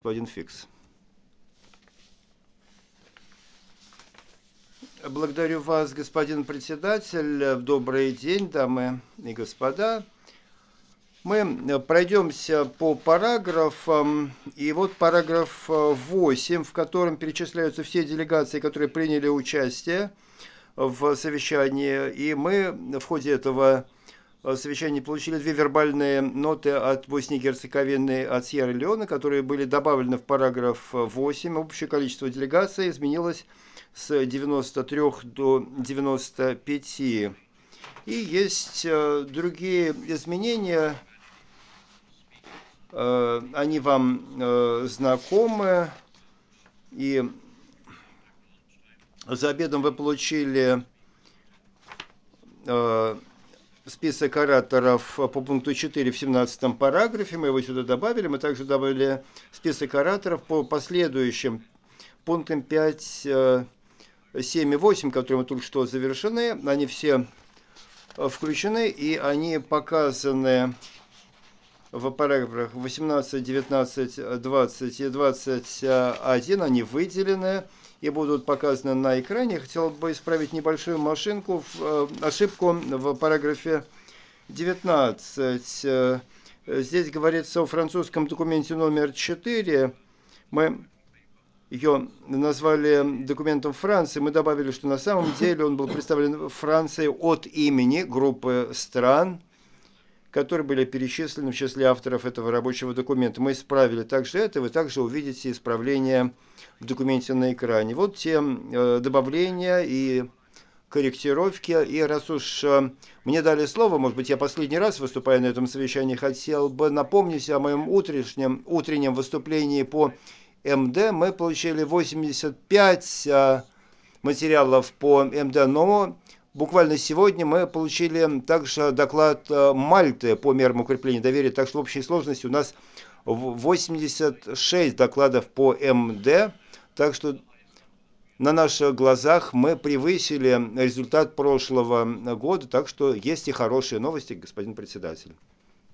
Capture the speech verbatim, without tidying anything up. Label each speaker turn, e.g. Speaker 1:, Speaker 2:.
Speaker 1: Господин Фикс. Благодарю вас, господин председатель. Добрый день, дамы и господа. Мы пройдемся по параграфам. И вот параграф восемь, в котором перечисляются все делегации, которые приняли участие в совещании. И мы в ходе этого совещания получили две вербальные ноты от Боснии и Герцеговины, от Сьерра-Леоне, которые были добавлены в параграф восемь. Общее количество делегаций изменилось с девяноста трёх до девяноста пяти. И есть другие изменения, они вам знакомы. И за обедом вы получили список ораторов по пункту четыре в семнадцатом параграфе, мы его сюда добавили. Мы также добавили список ораторов по последующим пунктам пять, семь и восемь, которые мы только что завершены. Они все включены, и они показаны в параграфах восемнадцать, девятнадцать, двадцать и двадцать один. Они выделены и будут показаны на экране. Я хотел бы исправить небольшую машинку, ошибку в параграфе девятнадцать. Здесь говорится о французском документе номер четыре. Мы ее назвали документом Франции. Мы добавили, что на самом деле он был представлен Францией от имени группы стран, которые были перечислены в числе авторов этого рабочего документа. Мы исправили также это, вы также увидите исправление в документе на экране. Вот те добавления и корректировки. И раз уж мне дали слово, может быть, я последний раз выступаю на этом совещании, хотел бы напомнить о моем утреннем, утреннем выступлении по эм дэ. Мы получили восемьдесят пять материалов по эм дэ, но буквально сегодня мы получили также доклад Мальты по мерам укрепления доверия, так что в общей сложности у нас восемьдесят шесть докладов по эм дэ, так что на наших глазах мы превысили результат прошлого года, так что есть и хорошие новости, господин председатель.